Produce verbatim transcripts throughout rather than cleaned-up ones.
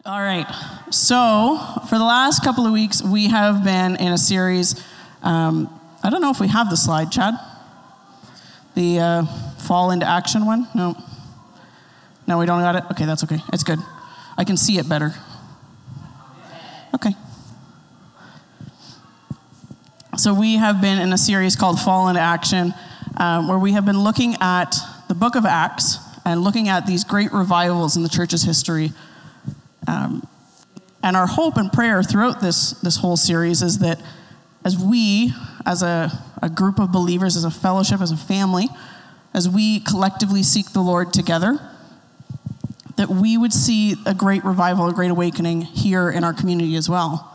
All right, so for the last couple of weeks, we have been in a series. Um, I don't know if we have the slide, Chad. The uh, fall into action one? No. No, we don't got it? Okay, that's okay. It's good. I can see it better. Okay. So we have been in a series called Fall into Action, um, where we have been looking at the book of Acts and looking at these great revivals in the church's history. Um, and our hope and prayer throughout this, this whole series is that as we, as a, a group of believers, as a fellowship, as a family, as we collectively seek the Lord together, that we would see a great revival, a great awakening here in our community as well.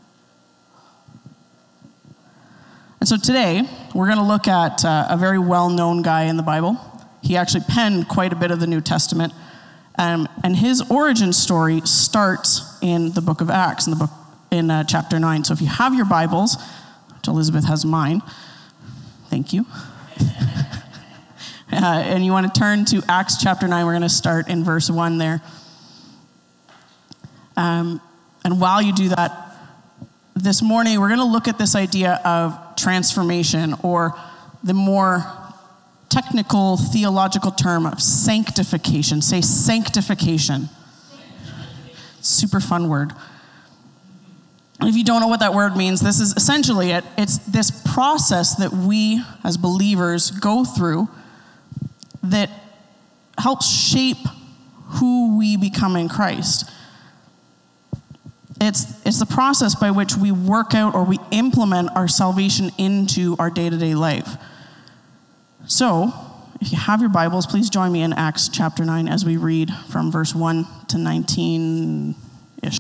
And so today, we're going to look at uh, a very well-known guy in the Bible. He actually penned quite a bit of the New Testament. Um, and his origin story starts in the book of Acts, in the book in uh, chapter nine. So if you have your Bibles, which Elizabeth has mine, thank you. uh, and you want to turn to Acts chapter nine, we're going to start in verse one there. Um, and while you do that, this morning we're going to look at this idea of transformation, or the more technical theological term of sanctification. Say sanctification. Super fun word. And if you don't know what that word means, this is essentially it. It's this process that we as believers go through that helps shape who we become in Christ. It's, it's the process by which we work out or we implement our salvation into our day-to-day life. So, if you have your Bibles, please join me in Acts chapter nine as we read from verse one to nineteen-ish.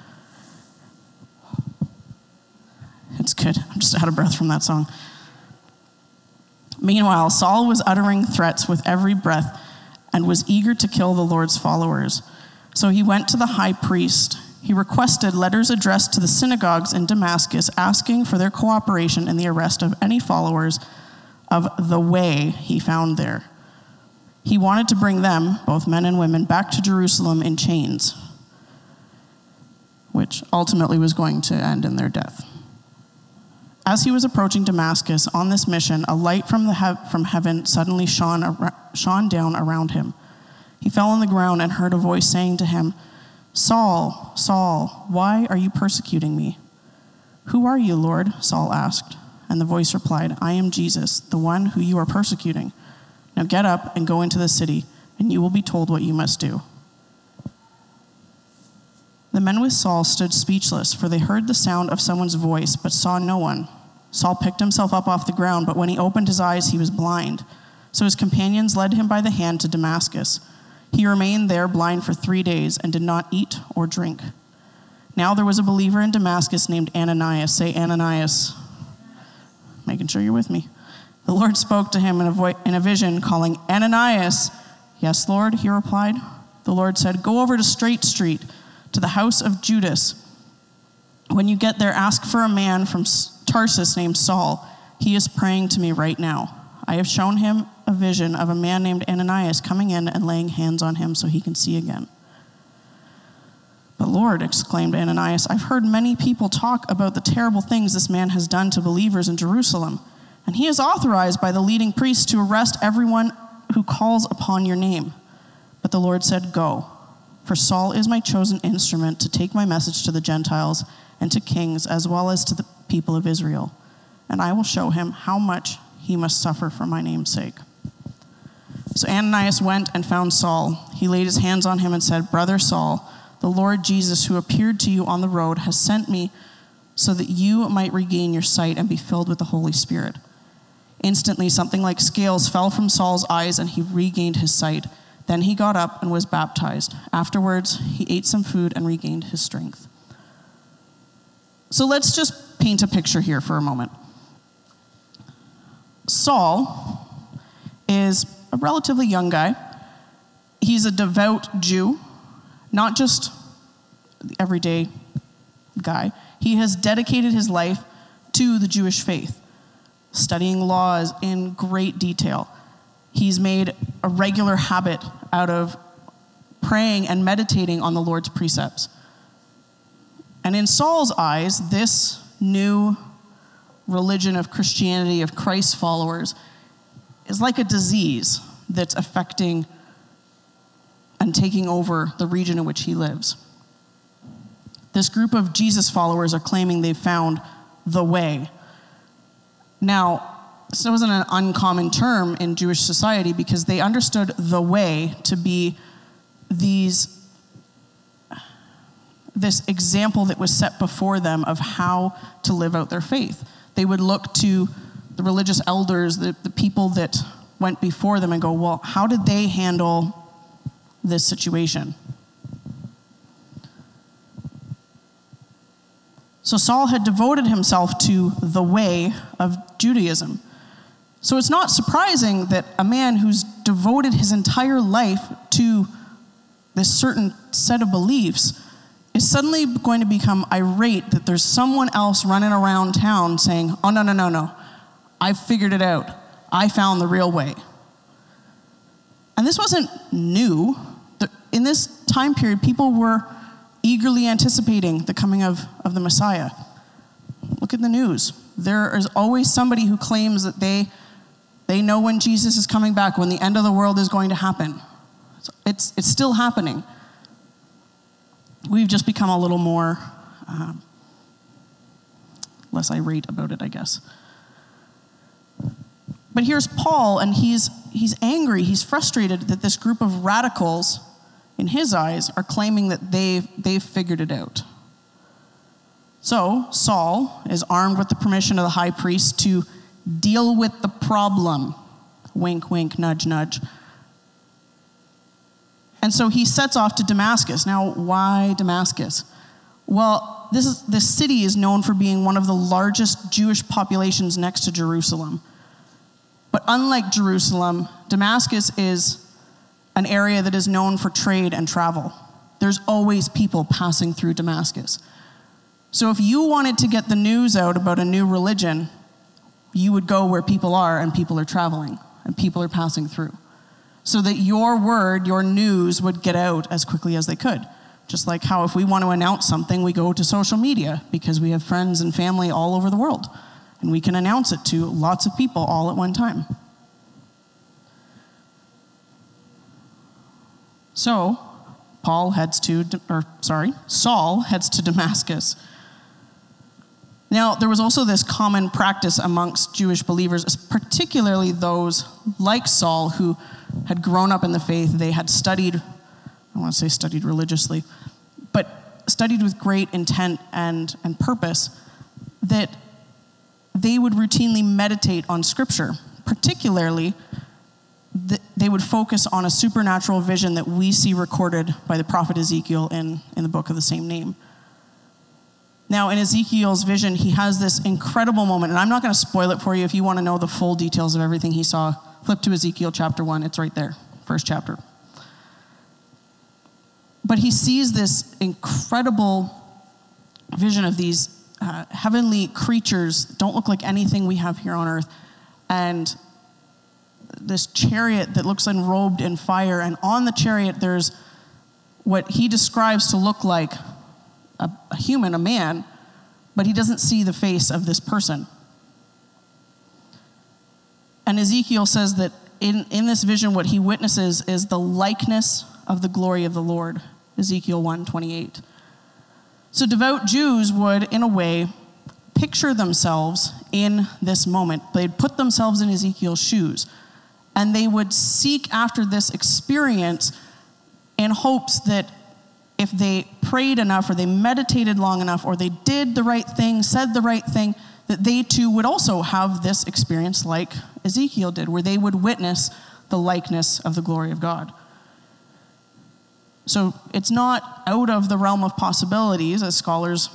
It's good. I'm just out of breath from that song. Meanwhile, Saul was uttering threats with every breath and was eager to kill the Lord's followers. So he went to the high priest. He requested letters addressed to the synagogues in Damascus, asking for their cooperation in the arrest of any followers of the way he found there. He wanted to bring them, both men and women, back to Jerusalem in chains, which ultimately was going to end in their death. As he was approaching Damascus on this mission, a light from the he- from heaven suddenly shone, ar- shone down around him. He fell on the ground and heard a voice saying to him, "Saul, Saul, why are you persecuting me?" "Who are you, Lord?" Saul asked. And the voice replied, "I am Jesus, the one who you are persecuting. Now get up and go into the city, and you will be told what you must do." The men with Saul stood speechless, for they heard the sound of someone's voice, but saw no one. Saul picked himself up off the ground, but when he opened his eyes, he was blind. So his companions led him by the hand to Damascus. He remained there blind for three days and did not eat or drink. Now there was a believer in Damascus named Ananias. Say Ananias. Making sure you're with me. The Lord spoke to him in a, vo- in a vision, calling, "Ananias." "Yes, Lord," he replied. The Lord said, "Go over to Straight Street, to the house of Judas. When you get there, ask for a man from Tarsus named Saul. He is praying to me right now. I have shown him a vision of a man named Ananias coming in and laying hands on him so he can see again." "But Lord," exclaimed Ananias, "I've heard many people talk about the terrible things this man has done to believers in Jerusalem, and he is authorized by the leading priests to arrest everyone who calls upon your name." But the Lord said, "Go, for Saul is my chosen instrument to take my message to the Gentiles and to kings as well as to the people of Israel, and I will show him how much he must suffer for my name's sake." So Ananias went and found Saul. He laid his hands on him and said, "Brother Saul, the Lord Jesus, who appeared to you on the road, has sent me so that you might regain your sight and be filled with the Holy Spirit." Instantly, something like scales fell from Saul's eyes, and he regained his sight. Then he got up and was baptized. Afterwards, he ate some food and regained his strength. So let's just paint a picture here for a moment. Saul is a relatively young guy. He's a devout Jew. Not just the everyday guy. He has dedicated his life to the Jewish faith, studying laws in great detail. He's made a regular habit out of praying and meditating on the Lord's precepts. And in Saul's eyes, this new religion of Christianity, of Christ's followers, is like a disease that's affecting and taking over the region in which he lives. This group of Jesus followers are claiming they've found the way. Now, this wasn't an uncommon term in Jewish society because they understood the way to be these, this example that was set before them of how to live out their faith. They would look to the religious elders, the, the people that went before them and go, well, how did they handle this situation? So Saul had devoted himself to the way of Judaism. So it's not surprising that a man who's devoted his entire life to this certain set of beliefs is suddenly going to become irate that there's someone else running around town saying, oh, no, no, no, no, I figured it out. I found the real way. And this wasn't new. In this time period, people were eagerly anticipating the coming of, of the Messiah. Look at the news. There is always somebody who claims that they, they know when Jesus is coming back, when the end of the world is going to happen. It's, it's still happening. We've just become a little more, um, less irate about it, I guess. But here's Paul, and he's, he's angry, he's frustrated that this group of radicals, in his eyes, are claiming that they've, they've figured it out. So Saul is armed with the permission of the high priest to deal with the problem. Wink, wink, nudge, nudge. And so he sets off to Damascus. Now, why Damascus? Well, this is, this city is known for being one of the largest Jewish populations next to Jerusalem. But unlike Jerusalem, Damascus is an area that is known for trade and travel. There's always people passing through Damascus. So if you wanted to get the news out about a new religion, you would go where people are, and people are traveling, and people are passing through, so that your word, your news would get out as quickly as they could. Just like how if we want to announce something, we go to social media because we have friends and family all over the world, and we can announce it to lots of people all at one time. So, Paul heads to, or sorry, Saul heads to Damascus. Now, there was also this common practice amongst Jewish believers, particularly those like Saul who had grown up in the faith. They had studied, I want to say studied religiously, but studied with great intent and, and purpose, that they would routinely meditate on Scripture. Particularly, th- they would focus on a supernatural vision that we see recorded by the prophet Ezekiel in, in the book of the same name. Now, in Ezekiel's vision, he has this incredible moment, and I'm not going to spoil it for you. If you want to know the full details of everything he saw, flip to Ezekiel chapter one. It's right there, first chapter. But he sees this incredible vision of these uh, heavenly creatures that don't look like anything we have here on earth, and this chariot that looks enrobed in fire, and on the chariot there's what he describes to look like A, a human, a man, but he doesn't see the face of this person. And Ezekiel says that in, in this vision, what he witnesses is the likeness of the glory of the Lord, Ezekiel one twenty-eight. So devout Jews would, in a way, picture themselves in this moment. They'd put themselves in Ezekiel's shoes, and they would seek after this experience in hopes that if they prayed enough, or they meditated long enough, or they did the right thing, said the right thing, that they too would also have this experience like Ezekiel did, where they would witness the likeness of the glory of God. So it's not out of the realm of possibilities, as scholars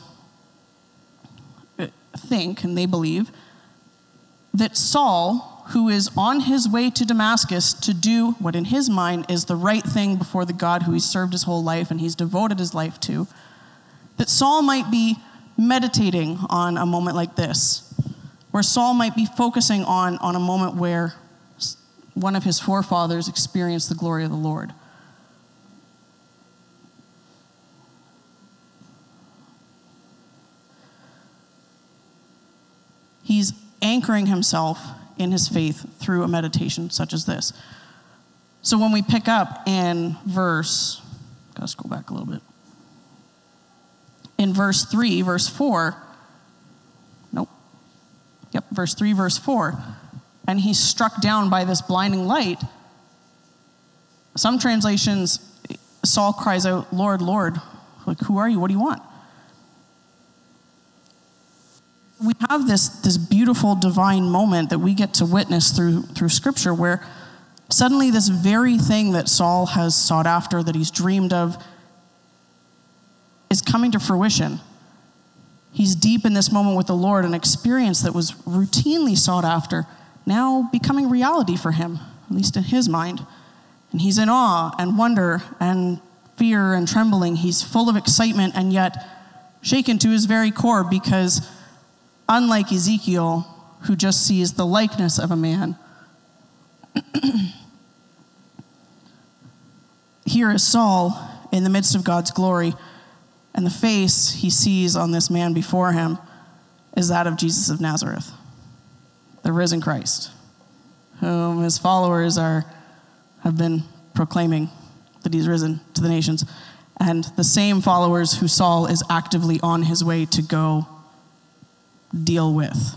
think and they believe, that Saul, who is on his way to Damascus to do what in his mind is the right thing before the God who he's served his whole life and he's devoted his life to, that Saul might be meditating on a moment like this, where Saul might be focusing on, on a moment where one of his forefathers experienced the glory of the Lord. He's anchoring himself in his faith through a meditation such as this. So when we pick up in verse, gotta scroll back a little bit. In verse three, verse four, nope. Yep, verse three, verse four. And he's struck down by this blinding light. Some translations, Saul cries out, Lord, Lord. Like, who are you? What do you want? We have this, this beautiful divine moment that we get to witness through, through Scripture where suddenly this very thing that Saul has sought after, that he's dreamed of, is coming to fruition. He's deep in this moment with the Lord, an experience that was routinely sought after, now becoming reality for him, at least in his mind. And he's in awe and wonder and fear and trembling. He's full of excitement and yet shaken to his very core because unlike Ezekiel, who just sees the likeness of a man, here is Saul in the midst of God's glory, and the face he sees on this man before him is that of Jesus of Nazareth, the risen Christ, whom his followers are have been proclaiming that he's risen to the nations, and the same followers who Saul is actively on his way to go deal with.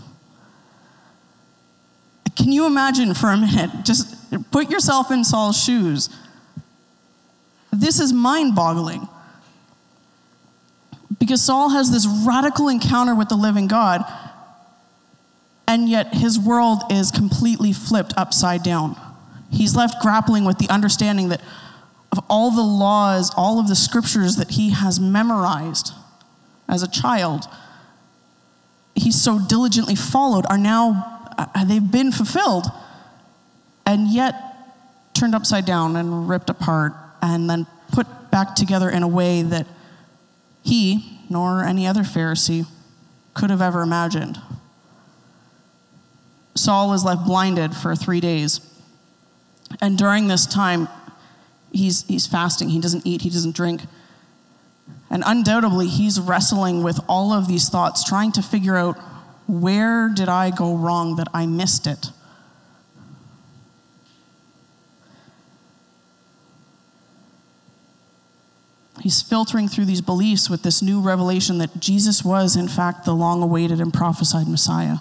Can you imagine for a minute, just put yourself in Saul's shoes. This is mind-boggling. Because Saul has this radical encounter with the living God, and yet his world is completely flipped upside down. He's left grappling with the understanding that of all the laws, all of the scriptures that he has memorized as a child, he's so diligently followed, are now, uh, they've been fulfilled, and yet turned upside down and ripped apart, and then put back together in a way that he, nor any other Pharisee, could have ever imagined. Saul is left blinded for three days. And during this time, he's, he's fasting. He doesn't eat. He doesn't drink. And undoubtedly, he's wrestling with all of these thoughts, trying to figure out, where did I go wrong that I missed it? He's filtering through these beliefs with this new revelation that Jesus was, in fact, the long-awaited and prophesied Messiah.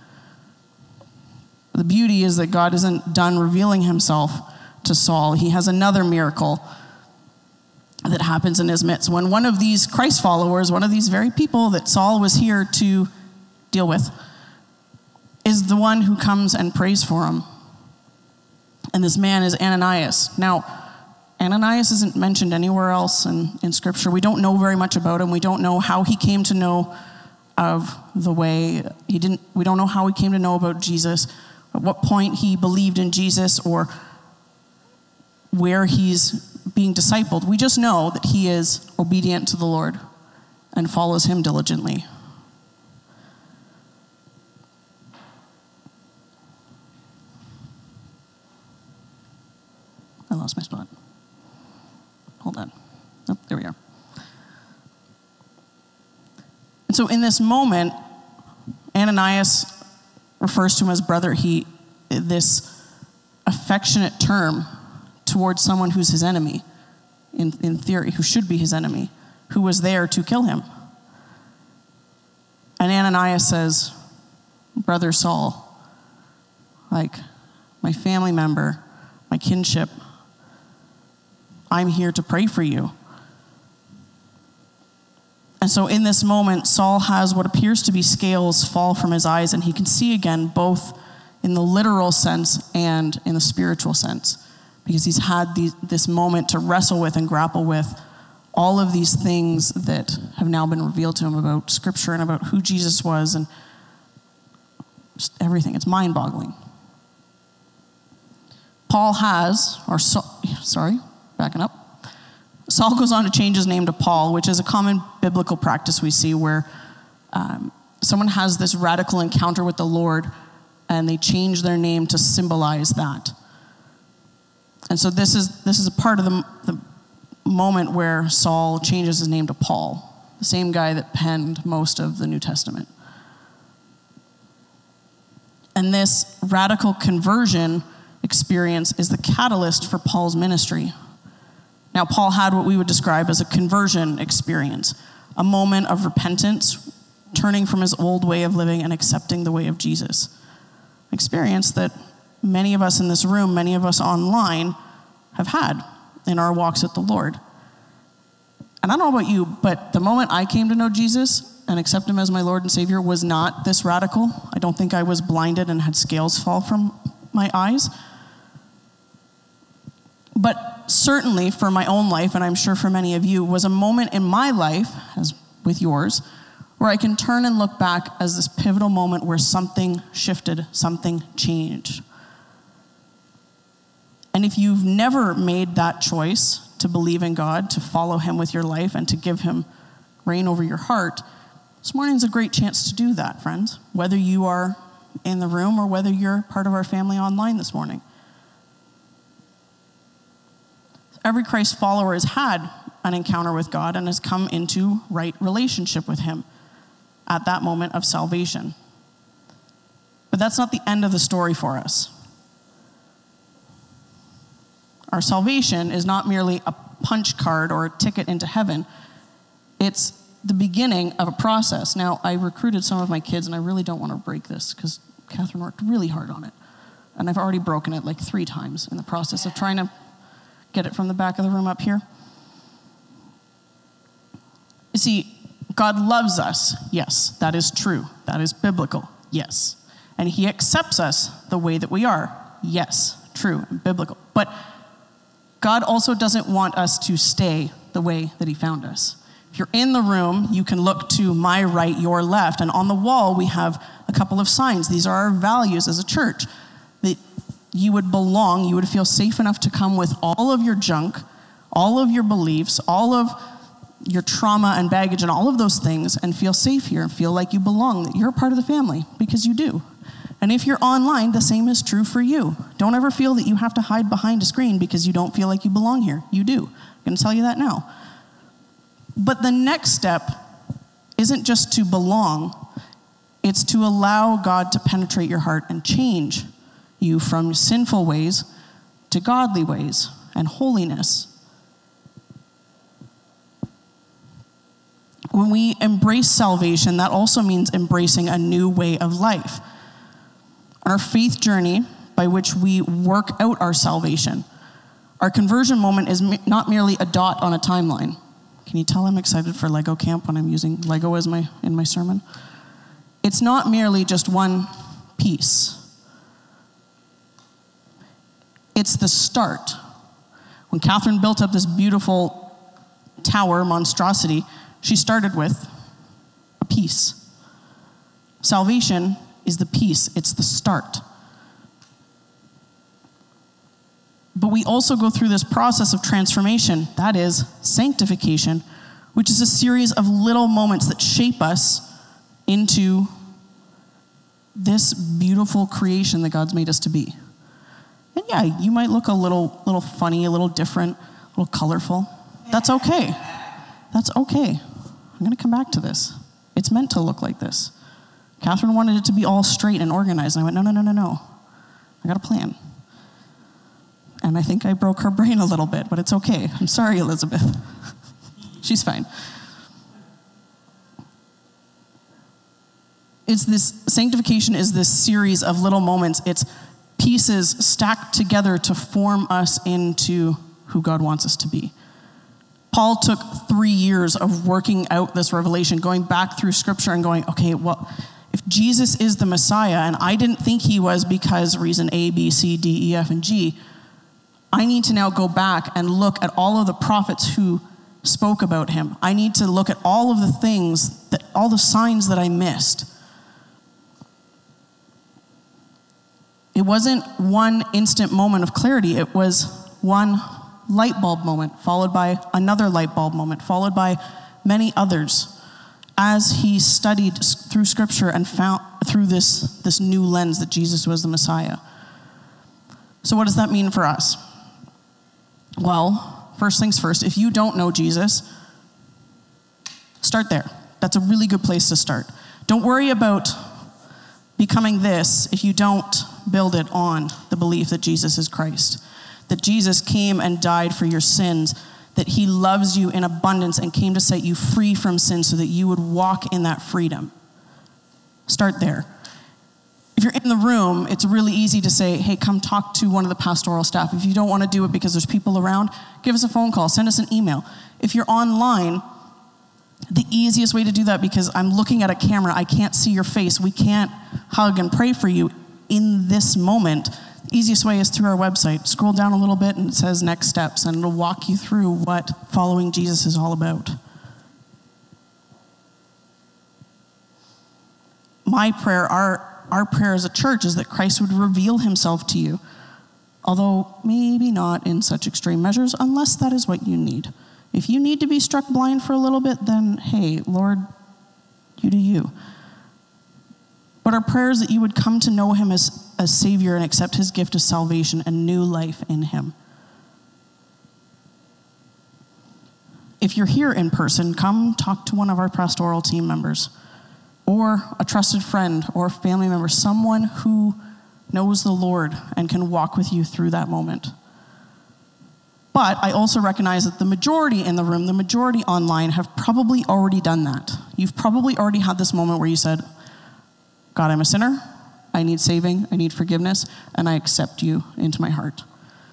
The beauty is that God isn't done revealing himself to Saul. He has another miracle that happens in his midst. When one of these Christ followers, one of these very people that Saul was here to deal with, is the one who comes and prays for him. And this man is Ananias. Now, Ananias isn't mentioned anywhere else in, in Scripture. We don't know very much about him. We don't know how he came to know of the way. He didn't. We don't know how he came to know about Jesus, at what point he believed in Jesus, or where he's being discipled. We just know that he is obedient to the Lord and follows him diligently. I lost my spot. Hold on. Oh, there we are. And so in this moment, Ananias refers to him as brother. He, this affectionate term towards someone who's his enemy, in, in theory, who should be his enemy, who was there to kill him. And Ananias says, brother Saul, like my family member, my kinship, I'm here to pray for you. And so in this moment, Saul has what appears to be scales fall from his eyes, and he can see again, both in the literal sense and in the spiritual sense, because he's had these, this moment to wrestle with and grapple with all of these things that have now been revealed to him about Scripture and about who Jesus was, and just everything. It's mind-boggling. Paul has, or so, sorry, backing up. Saul goes on to change his name to Paul, which is a common biblical practice we see where um, someone has this radical encounter with the Lord and they change their name to symbolize that. And so this is this is a part of the, the moment where Saul changes his name to Paul, the same guy that penned most of the New Testament. And this radical conversion experience is the catalyst for Paul's ministry. Now, Paul had what we would describe as a conversion experience, a moment of repentance, turning from his old way of living and accepting the way of Jesus. An experience that many of us in this room, many of us online, have had in our walks with the Lord. And I don't know about you, but the moment I came to know Jesus and accept him as my Lord and Savior was not this radical. I don't think I was blinded and had scales fall from my eyes. But certainly for my own life, and I'm sure for many of you, was a moment in my life, as with yours, where I can turn and look back as this pivotal moment where something shifted, something changed. And if you've never made that choice to believe in God, to follow him with your life, and to give him reign over your heart, this morning's a great chance to do that, friends, whether you are in the room or whether you're part of our family online this morning. Every Christ follower has had an encounter with God and has come into right relationship with him at that moment of salvation. But that's not the end of the story for us. Our salvation is not merely a punch card or a ticket into heaven. It's the beginning of a process. Now, I recruited some of my kids, and I really don't want to break this because Catherine worked really hard on it. And I've already broken it like three times in the process of trying to get it from the back of the room up here. You see, God loves us. Yes, that is true. That is biblical. Yes. And he accepts us the way that we are. Yes, true and biblical. But God also doesn't want us to stay the way that he found us. If you're in the room, you can look to my right, your left, and on the wall we have a couple of signs. These are our values as a church. That you would belong, you would feel safe enough to come with all of your junk, all of your beliefs, all of your trauma and baggage and all of those things, and feel safe here and feel like you belong, that you're a part of the family, because you do. And if you're online, the same is true for you. Don't ever feel that you have to hide behind a screen because you don't feel like you belong here. You do. I'm going to tell you that now. But the next step isn't just to belong, it's to allow God to penetrate your heart and change you from sinful ways to godly ways and holiness. When we embrace salvation, that also means embracing a new way of life. Our faith journey by which we work out our salvation. Our conversion moment is not merely a dot on a timeline. Can you tell I'm excited for Lego camp when I'm using Lego as my in my sermon? It's not merely just one piece. It's the start. When Catherine built up this beautiful tower monstrosity, she started with a piece. Salvation is the piece. It's the start. But we also go through this process of transformation, that is sanctification, which is a series of little moments that shape us into this beautiful creation that God's made us to be. And yeah, you might look a little, little funny, a little different, a little colorful. That's okay. That's okay. I'm going to come back to this. It's meant to look like this. Catherine wanted it to be all straight and organized. And I went, no, no, no, no, no. I got a plan. And I think I broke her brain a little bit, but it's okay. I'm sorry, Elizabeth. She's fine. It's this, sanctification is this series of little moments. It's pieces stacked together to form us into who God wants us to be. Paul took three years of working out this revelation, going back through scripture and going, okay, well, if Jesus is the Messiah, and I didn't think he was because reason A, B, C, D, E, F, and G, I need to now go back and look at all of the prophets who spoke about him. I need to look at all of the things, that all the signs that I missed. It wasn't one instant moment of clarity. It was one light bulb moment, followed by another light bulb moment, followed by many others, as he studied through scripture and found through this, this new lens that Jesus was the Messiah. So what does that mean for us? Well, first things first, if you don't know Jesus, start there. That's a really good place to start. Don't worry about becoming this if you don't build it on the belief that Jesus is Christ, that Jesus came and died for your sins, that he loves you in abundance and came to set you free from sin so that you would walk in that freedom. Start there. If you're in the room, it's really easy to say, hey, come talk to one of the pastoral staff. If you don't want to do it because there's people around, give us a phone call, send us an email. If you're online, the easiest way to do that, because I'm looking at a camera, I can't see your face, we can't hug and pray for you in this moment. The easiest way is through our website. Scroll down a little bit and it says next steps, and it'll walk you through what following Jesus is all about. My prayer, our Our prayer as a church is that Christ would reveal himself to you, although maybe not in such extreme measures, unless that is what you need. If you need to be struck blind for a little bit, then hey, Lord, you do you. But our prayer is that you would come to know him as a Savior and accept his gift of salvation and new life in him. If you're here in person, come talk to one of our pastoral team members, or a trusted friend or family member, someone who knows the Lord and can walk with you through that moment. But I also recognize that the majority in the room, the majority online, have probably already done that. You've probably already had this moment where you said, God, I'm a sinner, I need saving, I need forgiveness, and I accept you into my heart.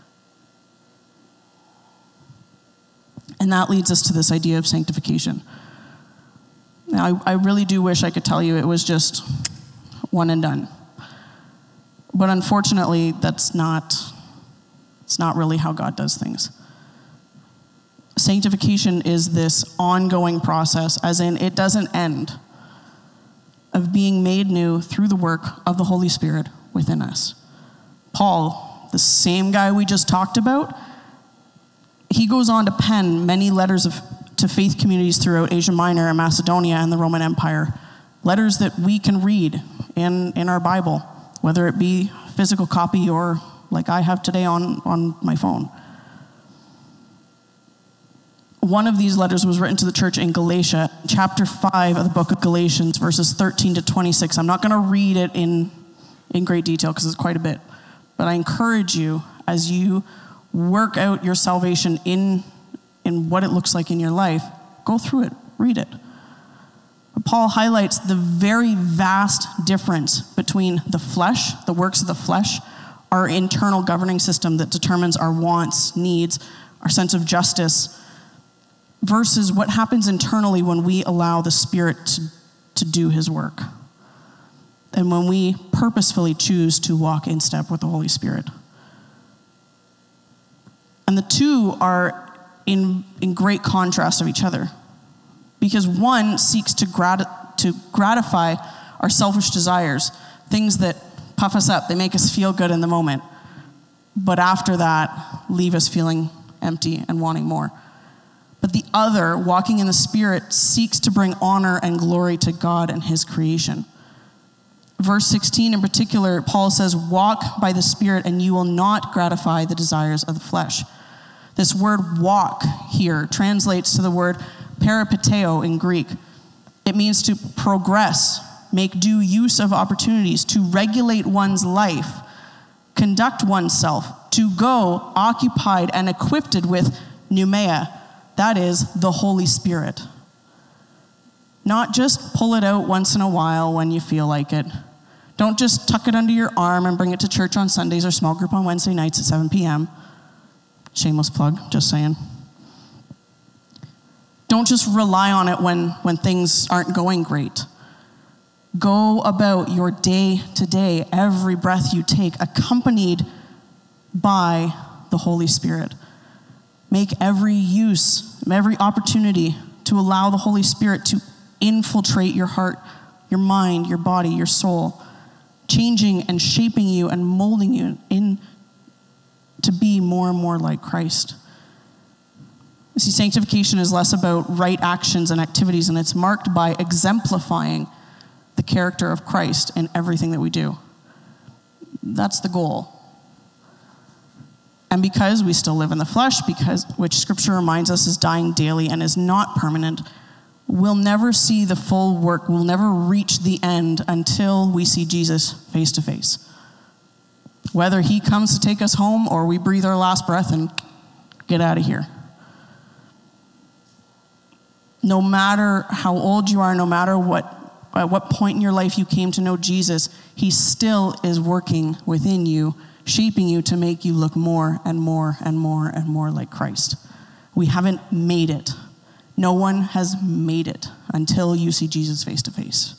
And that leads us to this idea of sanctification. Now, I, I really do wish I could tell you it was just one and done. But unfortunately, that's not, it's not really how God does things. Sanctification is this ongoing process, as in it doesn't end, of being made new through the work of the Holy Spirit within us. Paul, the same guy we just talked about, he goes on to pen many letters of to faith communities throughout Asia Minor and Macedonia and the Roman Empire. Letters that we can read in, in our Bible, whether it be physical copy or like I have today on, on my phone. One of these letters was written to the church in Galatia, chapter five of the book of Galatians, verses thirteen to twenty-six. I'm not going to read it in, in great detail because it's quite a bit, but I encourage you as you work out your salvation in in what it looks like in your life, go through it, read it. But Paul highlights the very vast difference between the flesh, the works of the flesh, our internal governing system that determines our wants, needs, our sense of justice, versus what happens internally when we allow the Spirit to, to do his work. And when we purposefully choose to walk in step with the Holy Spirit. And the two are In, in great contrast of each other. Because one seeks to, grat- to gratify our selfish desires, things that puff us up, they make us feel good in the moment, but after that, leave us feeling empty and wanting more. But the other, walking in the Spirit, seeks to bring honor and glory to God and his creation. Verse sixteen in particular, Paul says, walk by the Spirit and you will not gratify the desires of the flesh. This word walk here translates to the word peripateo in Greek. It means to progress, make due use of opportunities, to regulate one's life, conduct oneself, to go occupied and equipped with pneumia, that is, the Holy Spirit. Not just pull it out once in a while when you feel like it. Don't just tuck it under your arm and bring it to church on Sundays or small group on Wednesday nights at seven p.m. Shameless plug, just saying. Don't just rely on it when, when things aren't going great. Go about your day to day, every breath you take, accompanied by the Holy Spirit. Make every use, every opportunity to allow the Holy Spirit to infiltrate your heart, your mind, your body, your soul, changing and shaping you and molding you in to be more and more like Christ. You see, sanctification is less about right actions and activities, and it's marked by exemplifying the character of Christ in everything that we do. That's the goal. And because we still live in the flesh, because which Scripture reminds us is dying daily and is not permanent, we'll never see the full work. We'll never reach the end until we see Jesus face to face. Whether he comes to take us home or we breathe our last breath and get out of here. No matter how old you are, no matter what at what point in your life you came to know Jesus, he still is working within you, shaping you to make you look more and more and more and more like Christ. We haven't made it. No one has made it until you see Jesus face to face.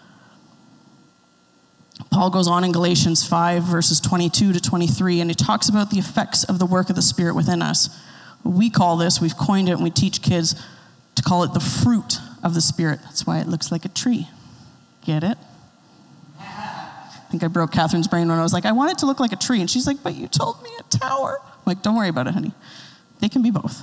Paul goes on in Galatians five, verses twenty-two to twenty-three, and he talks about the effects of the work of the Spirit within us. We call this, we've coined it, and we teach kids to call it the fruit of the Spirit. That's why it looks like a tree. Get it? I think I broke Catherine's brain when I was like, I want it to look like a tree. And she's like, but you told me a tower. I'm like, don't worry about it, honey. They can be both.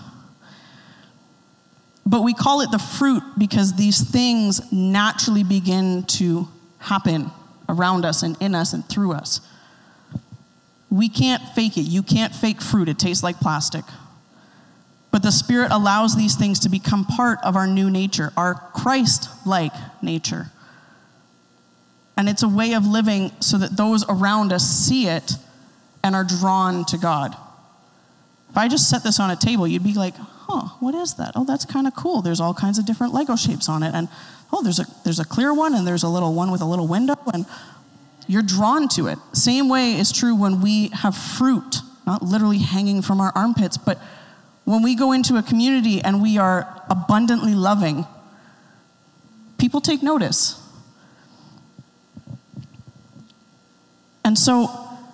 But we call it the fruit because these things naturally begin to happen around us and in us and through us. We can't fake it. You can't fake fruit. It tastes like plastic. But the Spirit allows these things to become part of our new nature, our Christ-like nature. And it's a way of living so that those around us see it and are drawn to God. If I just set this on a table, you'd be like, huh, what is that? Oh, that's kind of cool. There's all kinds of different Lego shapes on it. And oh, there's a there's a clear one, and there's a little one with a little window, and you're drawn to it. Same way is true when we have fruit, not literally hanging from our armpits, but when we go into a community and we are abundantly loving, people take notice. And so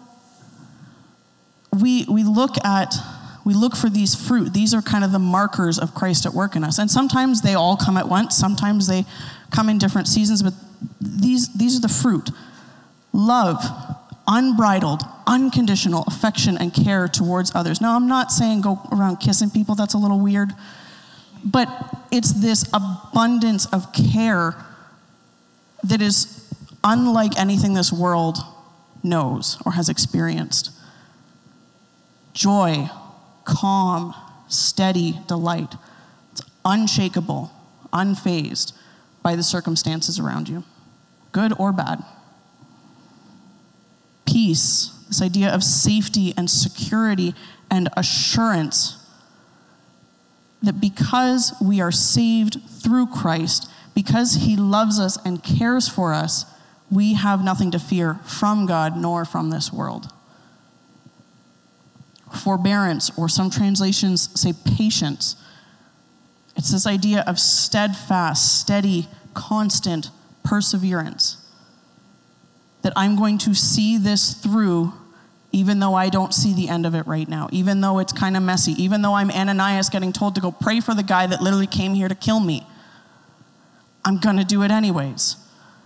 we we look at we look for these fruit. These are kind of the markers of Christ at work in us. And sometimes they all come at once. Sometimes they come in different seasons. But these these are the fruit: love, unbridled, unconditional affection and care towards others. Now, I'm not saying go around kissing people. That's a little weird. But it's this abundance of care that is unlike anything this world knows or has experienced. Joy, calm, steady delight. It's unshakable, unfazed by the circumstances around you, good or bad. Peace, this idea of safety and security and assurance that because we are saved through Christ, because he loves us and cares for us, we have nothing to fear from God nor from this world. Forbearance, or some translations say patience. It's this idea of steadfast, steady, constant perseverance. That I'm going to see this through even though I don't see the end of it right now, even though it's kind of messy, even though I'm Ananias getting told to go pray for the guy that literally came here to kill me. I'm going to do it anyways.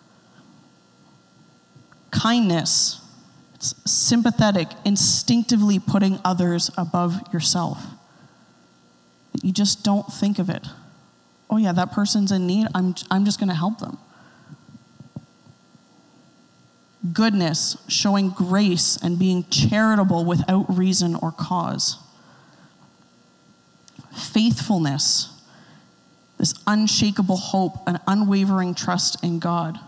Kindness, it's sympathetic, instinctively putting others above yourself. You just don't think of it. Oh yeah, that person's in need, I'm, I'm just going to help them. Goodness, showing grace and being charitable without reason or cause. Faithfulness, this unshakable hope and unwavering trust in God.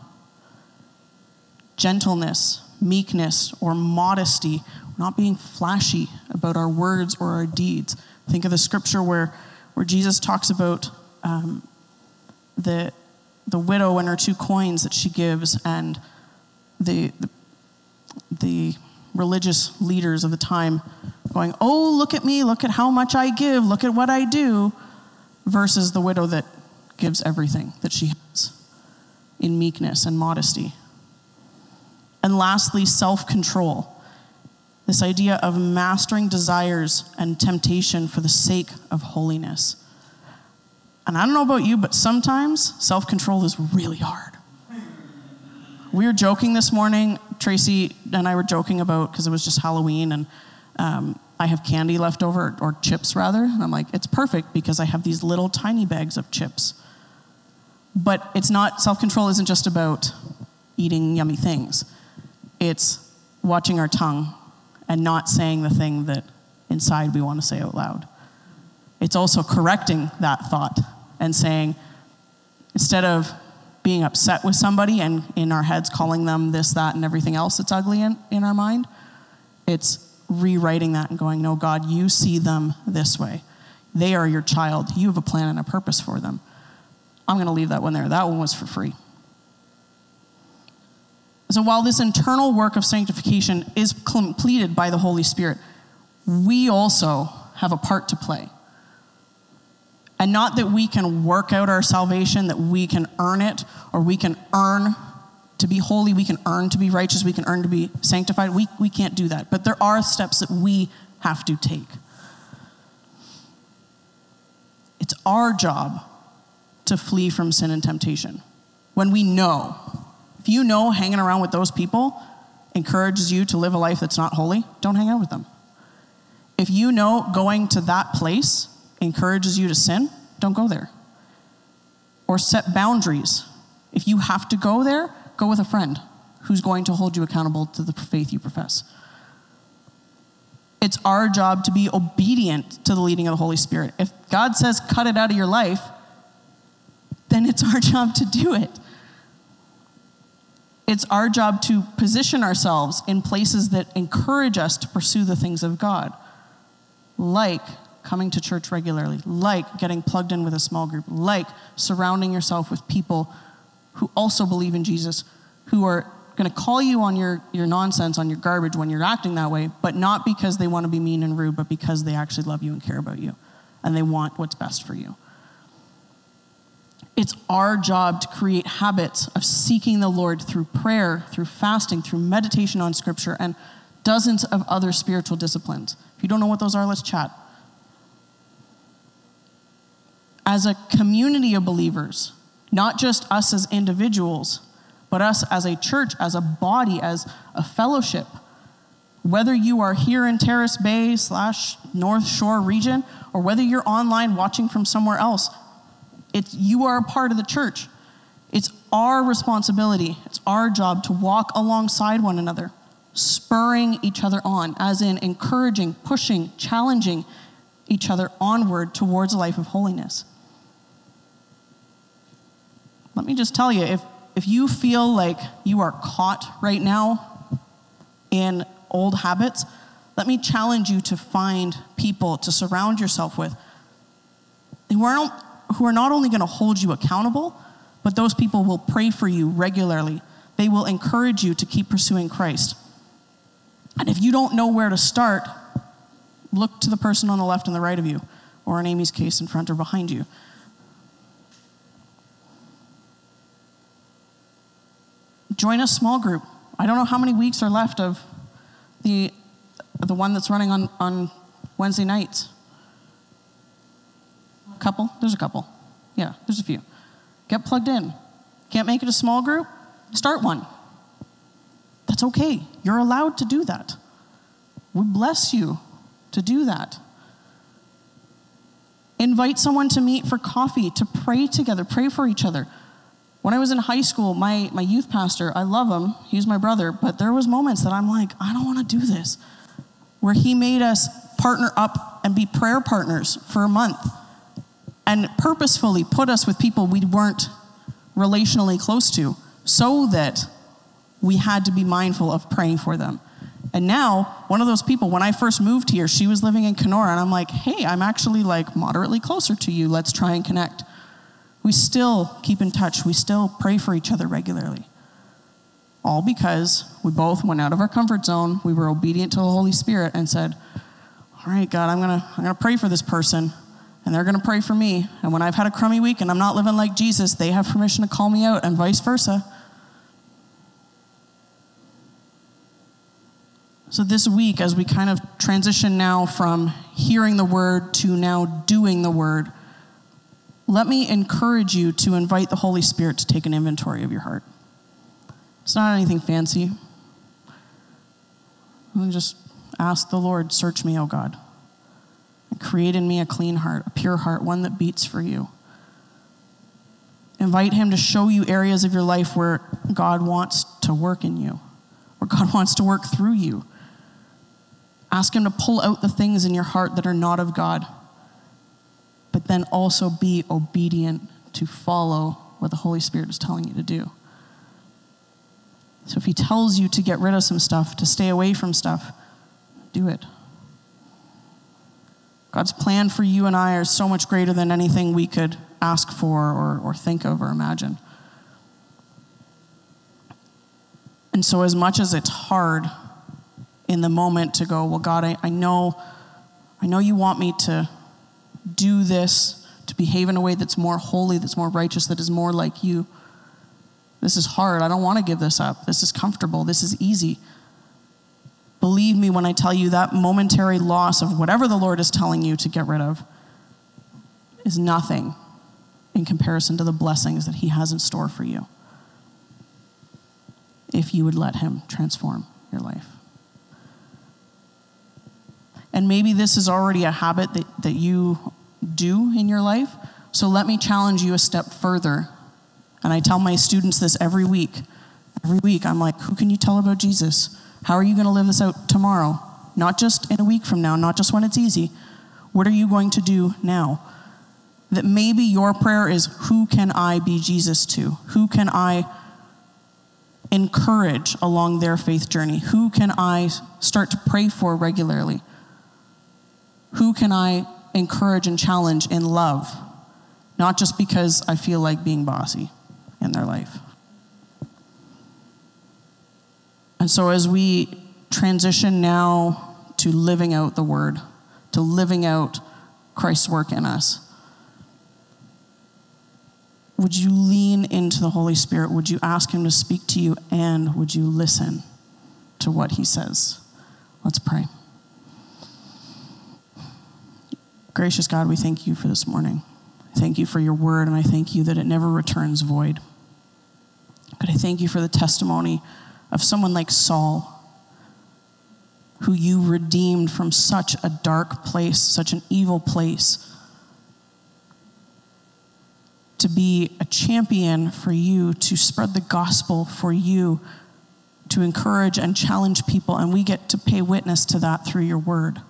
Gentleness, meekness, or modesty, not being flashy about our words or our deeds. Think of the scripture where, where Jesus talks about um, the, the widow and her two coins that she gives, and the, the, the religious leaders of the time going, oh, look at me, look at how much I give, look at what I do, versus the widow that gives everything that she has in meekness and modesty. And lastly, self-control. This idea of mastering desires and temptation for the sake of holiness. And I don't know about you, but sometimes self-control is really hard. We were joking this morning, Tracy and I were joking about, because it was just Halloween, and um, I have candy left over, or chips rather, and I'm like, it's perfect because I have these little tiny bags of chips. But it's not, self-control isn't just about eating yummy things. It's watching our tongue and not saying the thing that inside we want to say out loud. It's also correcting that thought and saying, Instead of being upset with somebody and in our heads calling them this, that, and everything else that's ugly in, in our mind, it's rewriting that and going, no, God, you see them this way. They are your child. You have a plan and a purpose for them. I'm going to leave that one there. That one was for free. So while this internal work of sanctification is completed by the Holy Spirit, we also have a part to play. And not that we can work out our salvation, that we can earn it, or we can earn to be holy, we can earn to be righteous, we can earn to be sanctified. We, we can't do that. But there are steps that we have to take. It's our job to flee from sin and temptation. When we know, if you know hanging around with those people encourages you to live a life that's not holy, don't hang out with them. If you know going to that place encourages you to sin, don't go there. Or set boundaries. If you have to go there, go with a friend who's going to hold you accountable to the faith you profess. It's our job to be obedient to the leading of the Holy Spirit. If God says cut it out of your life, then it's our job to do it. It's our job to position ourselves in places that encourage us to pursue the things of God, like coming to church regularly, like getting plugged in with a small group, like surrounding yourself with people who also believe in Jesus, who are going to call you on your, your nonsense, on your garbage when you're acting that way, but not because they want to be mean and rude, but because they actually love you and care about you, and they want what's best for you. It's our job to create habits of seeking the Lord through prayer, through fasting, through meditation on Scripture, and dozens of other spiritual disciplines. If you don't know what those are, let's chat. As a community of believers, not just us as individuals, but us as a church, as a body, as a fellowship, whether you are here in Terrace Bay slash North Shore region, or whether you're online watching from somewhere else, it's, you are a part of the church. It's our responsibility, it's our job to walk alongside one another, spurring each other on, as in encouraging, pushing, challenging each other onward towards a life of holiness. Let me just tell you, if, if you feel like you are caught right now in old habits, let me challenge you to find people to surround yourself with who are not, who are not only going to hold you accountable, but those people will pray for you regularly. They will encourage you to keep pursuing Christ. And if you don't know where to start, look to the person on the left and the right of you, or in Amy's case, in front or behind you. Join a small group. I don't know how many weeks are left of the the one that's running on, on Wednesday nights. A couple? There's a couple. Yeah, there's a few. Get plugged in. Can't make it a small group? Start one. That's okay. You're allowed to do that. We bless you to do that. Invite someone to meet for coffee, to pray together, pray for each other. When I was in high school, my, my youth pastor, I love him, he's my brother, but there was moments that I'm like, I don't want to do this, where he made us partner up and be prayer partners for a month and purposefully put us with people we weren't relationally close to so that we had to be mindful of praying for them. And now, one of those people, when I first moved here, she was living in Kenora, and I'm like, hey, I'm actually like moderately closer to you. Let's try and connect. We still keep in touch. We still pray for each other regularly. All because we both went out of our comfort zone. We were obedient to the Holy Spirit and said, all right, God, I'm gonna, I'm gonna pray for this person, and they're gonna pray for me. And when I've had a crummy week and I'm not living like Jesus, they have permission to call me out, and vice versa. So this week, as we kind of transition now from hearing the word to now doing the word, let me encourage you to invite the Holy Spirit to take an inventory of your heart. It's not anything fancy. And just ask the Lord, search me, O God, and create in me a clean heart, a pure heart, one that beats for you. Invite him to show you areas of your life where God wants to work in you, where God wants to work through you. Ask him to pull out the things in your heart that are not of God, but then also be obedient to follow what the Holy Spirit is telling you to do. So if he tells you to get rid of some stuff, to stay away from stuff, do it. God's plan for you and I are so much greater than anything we could ask for or, or think of or imagine. And so as much as it's hard in the moment to go, well, God, I, I know, I know you want me to do this, to behave in a way that's more holy, that's more righteous, that is more like you. This is hard. I don't want to give this up. This is comfortable. This is easy. Believe me when I tell you that momentary loss of whatever the Lord is telling you to get rid of is nothing in comparison to the blessings that he has in store for you, if you would let him transform your life. And maybe this is already a habit that, that you do in your life, so let me challenge you a step further. And I tell my students this every week. Every week, I'm like, who can you tell about Jesus? How are you going to live this out tomorrow? Not just in a week from now, not just when it's easy. What are you going to do now? That maybe your prayer is, who can I be Jesus to? Who can I encourage along their faith journey? Who can I start to pray for regularly? Who can I encourage and challenge in love? Not just because I feel like being bossy in their life. And so as we transition now to living out the word, to living out Christ's work in us, would you lean into the Holy Spirit? Would you ask him to speak to you? And would you listen to what he says? Let's pray. Gracious God, we thank you for this morning. I thank you for your word, and I thank you that it never returns void. God, I thank you for the testimony of someone like Saul, who you redeemed from such a dark place, such an evil place, to be a champion for you, to spread the gospel for you, to encourage and challenge people, and we get to pay witness to that through your word.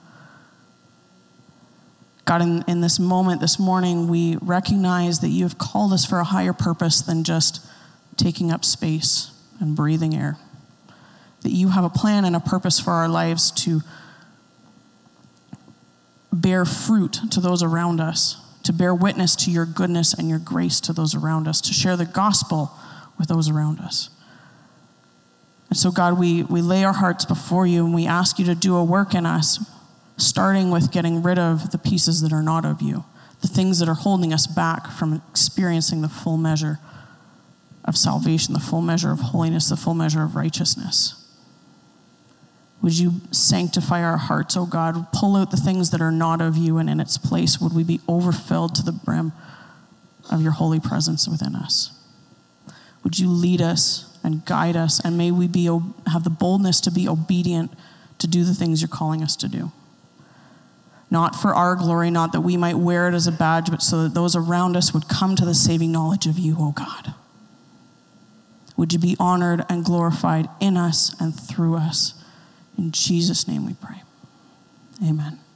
God, in, in this moment, this morning, we recognize that you have called us for a higher purpose than just taking up space and breathing air. That you have a plan and a purpose for our lives to bear fruit to those around us, to bear witness to your goodness and your grace to those around us, to share the gospel with those around us. And so, God, we, we lay our hearts before you, and we ask you to do a work in us, starting with getting rid of the pieces that are not of you, the things that are holding us back from experiencing the full measure of salvation, the full measure of holiness, the full measure of righteousness. Would you sanctify our hearts, oh God? Pull out the things that are not of you, and in its place, would we be overfilled to the brim of your holy presence within us? Would you lead us and guide us, and may we be have the boldness to be obedient to do the things you're calling us to do. Not for our glory, not that we might wear it as a badge, but so that those around us would come to the saving knowledge of you, oh God. Would you be honored and glorified in us and through us? In Jesus' name we pray. Amen.